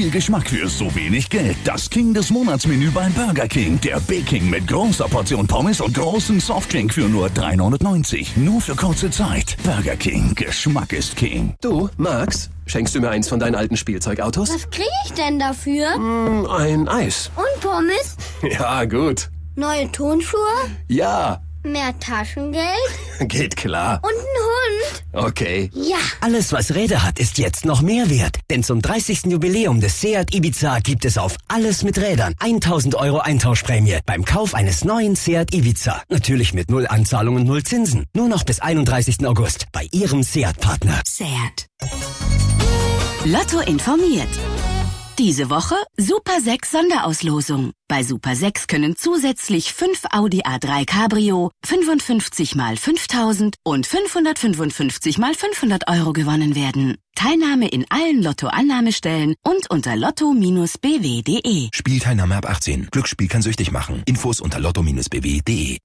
viel Geschmack für so wenig Geld. Das King des Monatsmenü bei Burger King. Der Big King mit großer Portion Pommes und großen Softdrink für nur 3,99. Nur für kurze Zeit. Burger King. Geschmack ist King. Du, Max, schenkst du mir eins von deinen alten Spielzeugautos? Was kriege ich denn dafür? Ein Eis. Und Pommes? Ja, gut. Neue Turnschuhe? Ja. Mehr Taschengeld? Geht klar. Und ein Hund? Okay. Ja. Alles, was Räder hat, ist jetzt noch mehr wert. Denn zum 30. Jubiläum des Seat Ibiza gibt es auf alles mit Rädern 1.000 € Eintauschprämie beim Kauf eines neuen Seat Ibiza. Natürlich mit 0 Anzahlung und 0 Zinsen. Nur noch bis 31. August bei Ihrem Seat-Partner. Seat. Lotto informiert. Diese Woche Super 6 Sonderauslosung. Bei Super 6 können zusätzlich 5 Audi A3 Cabrio, 55 mal 5.000 und 555 mal 500 € gewonnen werden. Teilnahme in allen Lotto-Annahmestellen und unter lotto-bw.de. Spielteilnahme ab 18. Glücksspiel kann süchtig machen. Infos unter lotto-bw.de.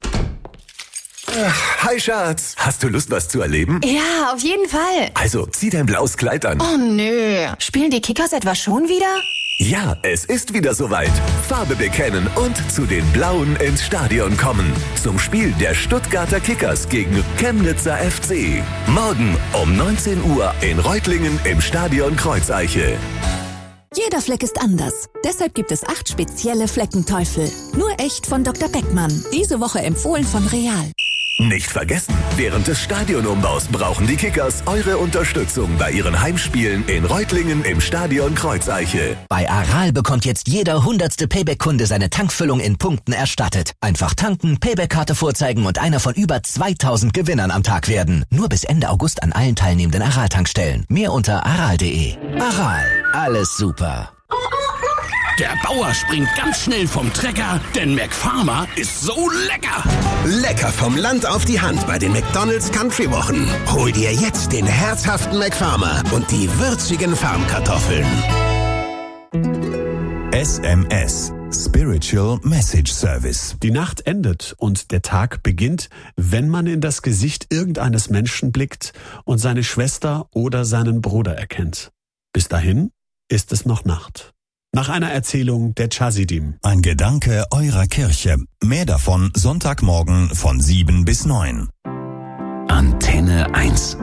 Hi Schatz, hast du Lust, was zu erleben? Ja, auf jeden Fall. Also, zieh dein blaues Kleid an. Oh nö, spielen die Kickers etwa schon wieder? Ja, es ist wieder soweit. Farbe bekennen und zu den Blauen ins Stadion kommen. Zum Spiel der Stuttgarter Kickers gegen Chemnitzer FC. Morgen um 19 Uhr in Reutlingen im Stadion Kreuzeiche. Jeder Fleck ist anders. Deshalb gibt es 8 spezielle Fleckenteufel. Nur echt von Dr. Beckmann. Diese Woche empfohlen von Real. Nicht vergessen, während des Stadionumbaus brauchen die Kickers eure Unterstützung bei ihren Heimspielen in Reutlingen im Stadion Kreuzeiche. Bei Aral bekommt jetzt jeder 100. Payback-Kunde seine Tankfüllung in Punkten erstattet. Einfach tanken, Payback-Karte vorzeigen und einer von über 2000 Gewinnern am Tag werden. Nur bis Ende August an allen teilnehmenden Aral-Tankstellen. Mehr unter aral.de. Aral, alles super. Der Bauer springt ganz schnell vom Trecker, denn McFarmer ist so lecker. Lecker vom Land auf die Hand bei den McDonald's Country Wochen. Hol dir jetzt den herzhaften McFarmer und die würzigen Farmkartoffeln. SMS. Spiritual Message Service. Die Nacht endet und der Tag beginnt, wenn man in das Gesicht irgendeines Menschen blickt und seine Schwester oder seinen Bruder erkennt. Bis dahin ist es noch Nacht. Nach einer Erzählung der Chassidim. Ein Gedanke eurer Kirche. Mehr davon Sonntagmorgen von 7 bis 9. Antenne 1.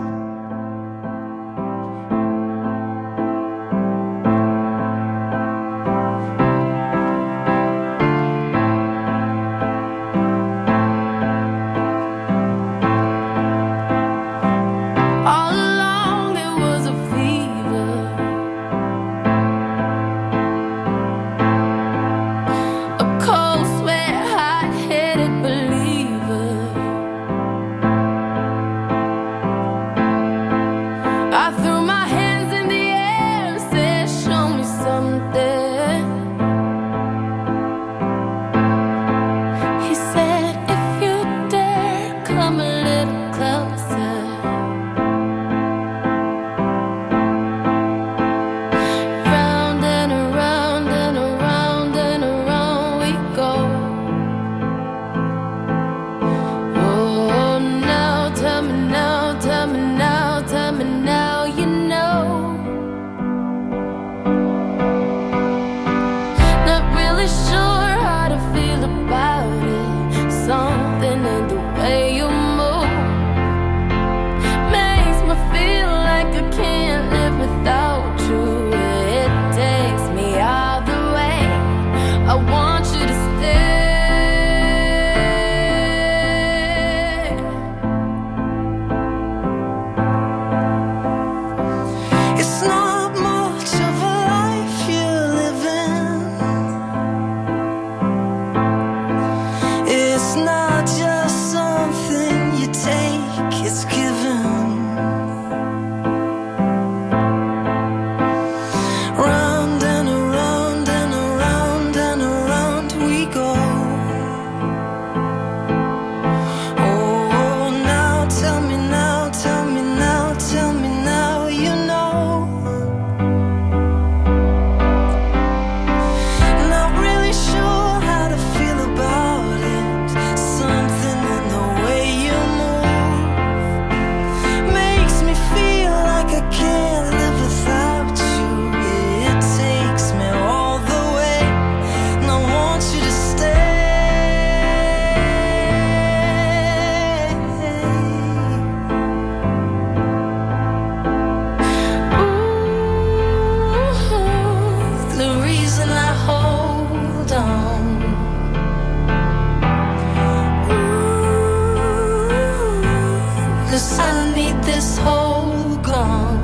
'cause I need this whole gone.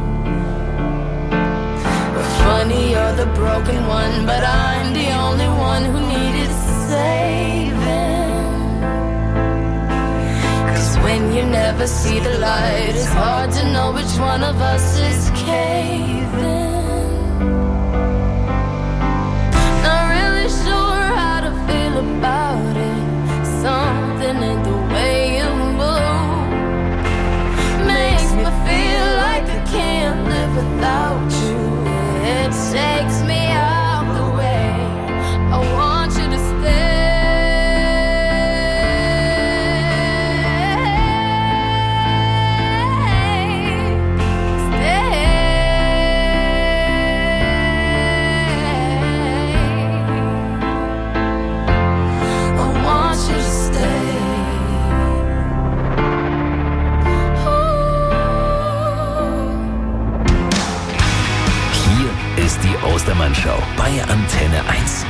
Funny, you're the broken one, but I'm the only one who needed saving. 'Cause when you never see the light, it's hard to know which one of us is caving. Not really sure how to feel about it. Something in the way you move makes me feel like I can't live without you. It takes me out the way. I want you to stay. I want you to stay. Hier ist die Ostermann-Show bei Antenne 1.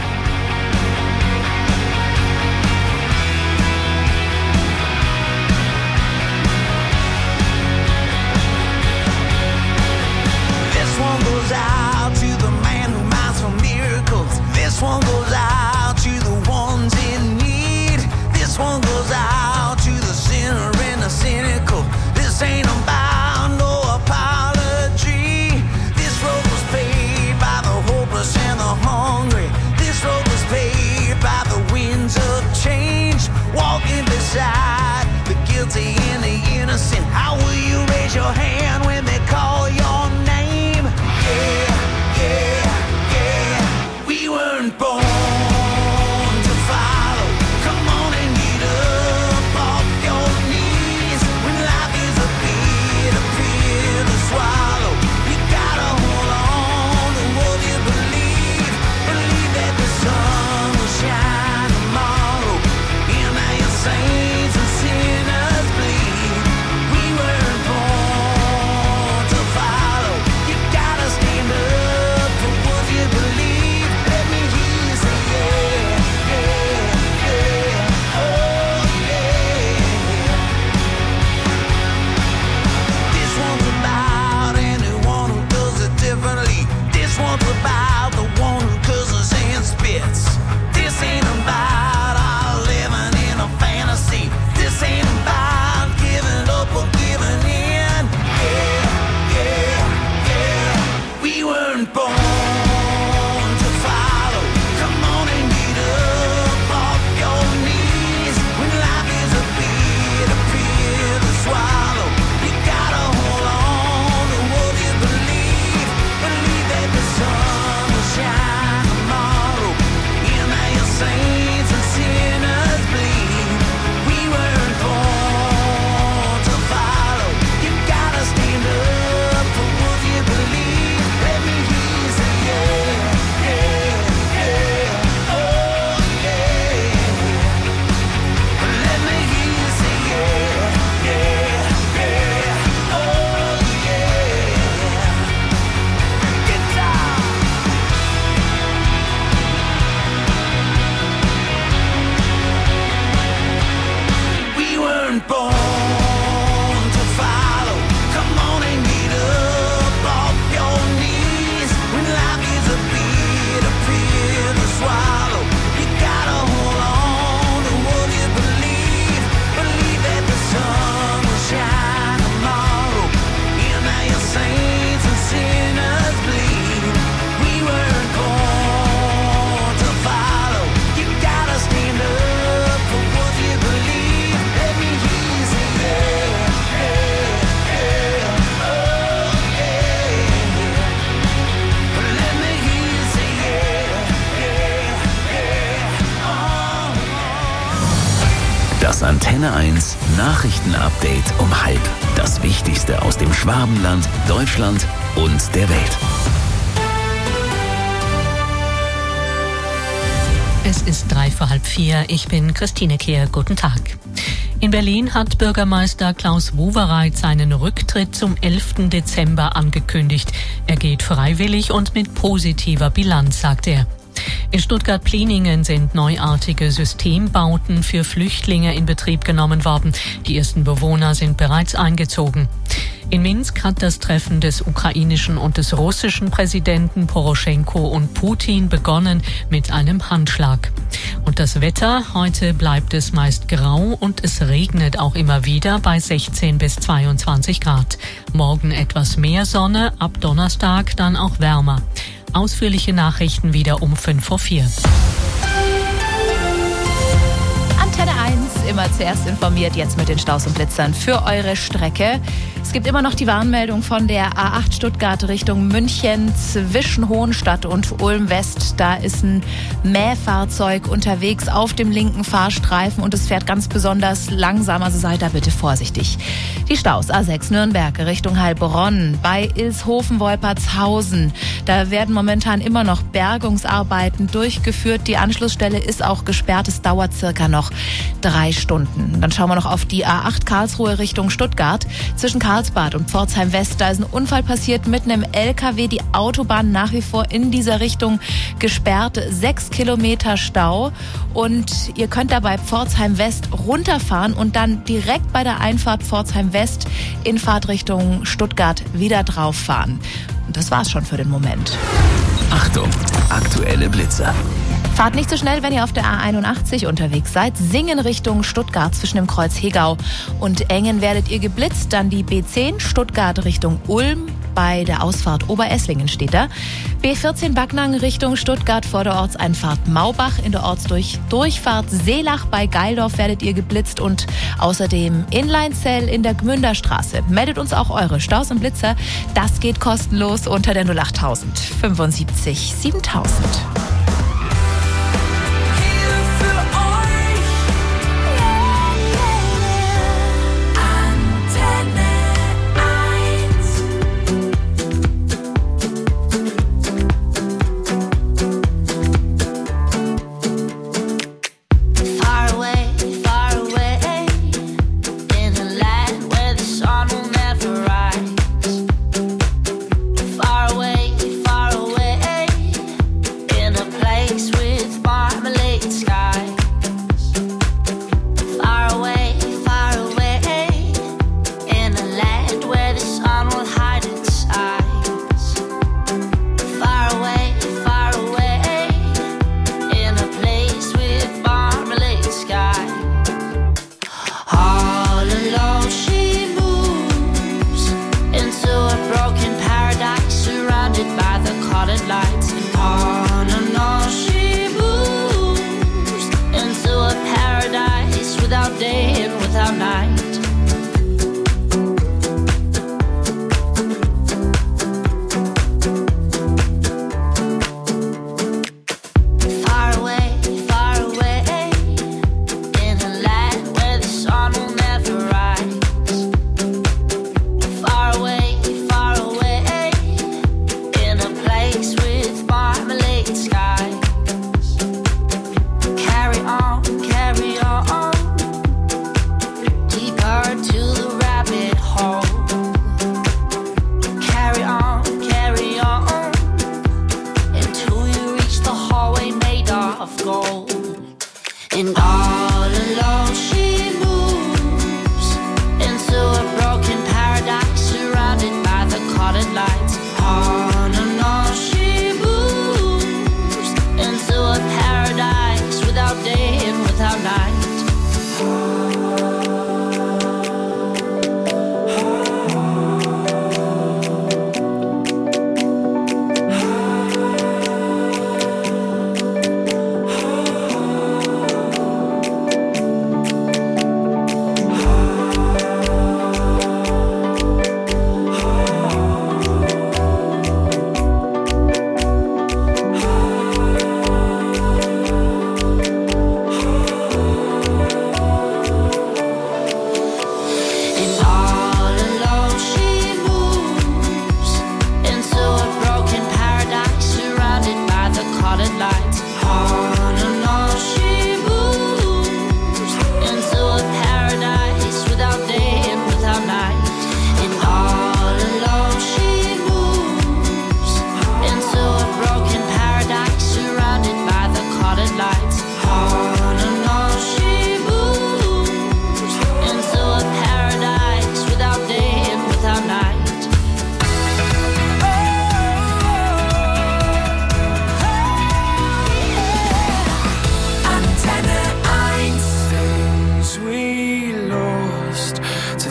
This one goes out to the man who minds for miracles. This one goes out to the ones in need. This one goes out to the sinner and the cynical. This ain't about no apology. This road was paved by the hopeless and the hungry. This road was paved by the winds of change. Walking beside the guilty and the innocent. How will you raise your hand when they call your name? Yeah, yeah, yeah. We weren't born to follow. Come on and get up off your knees. When life is a bitter pill to swallow, you gotta hold on to what you believe. Believe that the sun will shine tomorrow. And now your saints and sinners bleed. We weren't born to follow. You gotta stand up for what you believe. Let me hear you say yeah, yeah, yeah, oh yeah. This one's about anyone who does it differently. This one's about the one who curses and spits. This ain't about our living in a fantasy. This ain't about giving up or giving in. Yeah, yeah, yeah. We weren't born to follow. Come on and get up off your knees. When life is a bitter pill to swallow, you gotta hold on to what you believe. Believe that the sun will shine tomorrow. And now your saints and sinners bleed. We weren't born to follow. You gotta stand up for what you believe. Let me hear you say yeah, yeah, yeah, oh yeah. Let me hear you say yeah, yeah, yeah, oh yeah. Get down. We weren't born to follow. Come on and get up off your knees. When life is a bitter pill to swallow, you gotta hold on to what you believe. Believe that the sun will shine tomorrow. And now your saints and sinners bleed. We weren't born to follow. You gotta stand up for what you believe. Let me hear you say yeah, yeah, yeah, oh yeah. Let me hear you say yeah, yeah, yeah, oh. Das Antenne 1 Nachrichtenupdate um 12:30. Das Wichtigste aus dem Schwabenland, Deutschland und der Welt. Es ist 3:45. Ich bin Christine Kehr. Guten Tag. In Berlin hat Bürgermeister Klaus Wowereit seinen Rücktritt zum 11. Dezember angekündigt. Er geht freiwillig und mit positiver Bilanz, sagt er. In Stuttgart-Pliningen sind neuartige Systembauten für Flüchtlinge in Betrieb genommen worden. Die ersten Bewohner sind bereits eingezogen. In Minsk hat das Treffen des ukrainischen und des russischen Präsidenten Poroschenko und Putin begonnen mit einem Handschlag. Und das Wetter, heute bleibt es meist grau und es regnet auch immer wieder bei 16 bis 22 Grad. Morgen etwas mehr Sonne, ab Donnerstag dann auch wärmer. Ausführliche Nachrichten wieder um 5:04 Uhr. Antenne 1, immer zuerst informiert, jetzt mit den Staus und Blitzern für eure Strecke. Es gibt immer noch die Warnmeldung von der A8 Stuttgart Richtung München zwischen Hohenstadt und Ulm West. Da ist ein Mähfahrzeug unterwegs auf dem linken Fahrstreifen und es fährt ganz besonders langsam, also seid da bitte vorsichtig. Die Staus A6 Nürnberg Richtung Heilbronn bei Ilshofen-Wolpertshausen. Da werden momentan immer noch Bergungsarbeiten durchgeführt. Die Anschlussstelle ist auch gesperrt. Es dauert circa noch 3 Stunden. Dann schauen wir noch auf die A8 Karlsruhe Richtung Stuttgart. Zwischen Karlsbad und Pforzheim West, da ist ein Unfall passiert mit einem LKW. Die Autobahn nach wie vor in dieser Richtung gesperrt. 6 Kilometer Stau. Und ihr könnt dabei Pforzheim West runterfahren und dann direkt bei der Einfahrt Pforzheim West in Fahrtrichtung Stuttgart wieder drauf fahren. Und das war's schon für den Moment. Achtung, aktuelle Blitzer. Fahrt nicht so schnell, wenn ihr auf der A81 unterwegs seid. Singen Richtung Stuttgart zwischen dem Kreuz Hegau und Engen werdet ihr geblitzt. Dann die B10 Stuttgart Richtung Ulm. Bei der Ausfahrt Oberesslingen steht da. B14 Backnang Richtung Stuttgart vor der Ortseinfahrt Maubach. In der Ortsdurchfahrt Seelach bei Geildorf werdet ihr geblitzt. Und außerdem Inline-Cell in der Gmünderstraße. Meldet uns auch eure Staus und Blitzer. Das geht kostenlos unter der 08000 75 7000. In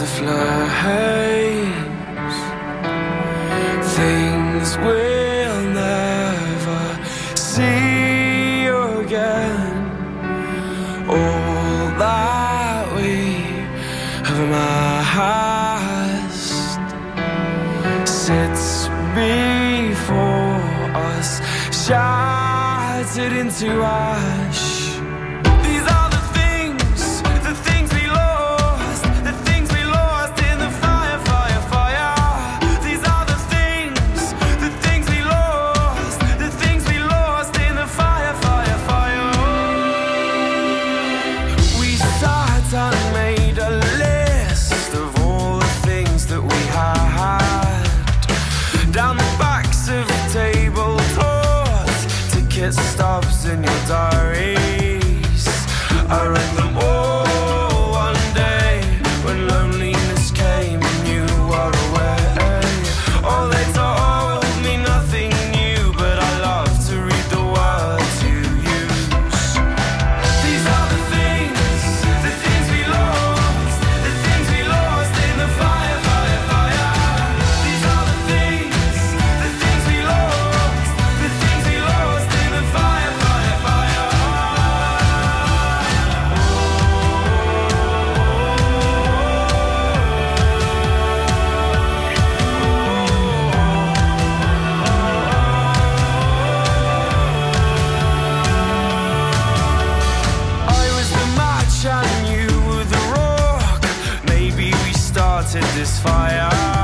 the flames. Things we'll never see again. All that we have amassed sits before us, shattered into ash. These are the things we lost, the things we lost in the fire, fire, fire. These are the things we lost, the things we lost in the fire, fire, fire. We sat and made a list of all the things that we had down the backs of tablecloths, ticket stubs in your diaries. I read them all one day when loneliness came and you were away. Oh, they told me nothing new, but I love to read the words you use. These are the things we lost, the things we lost in the fire, fire, fire. These are the things we lost, the things we lost in the fire, fire, fire. I was the match and you were the rock. Maybe we started this fire.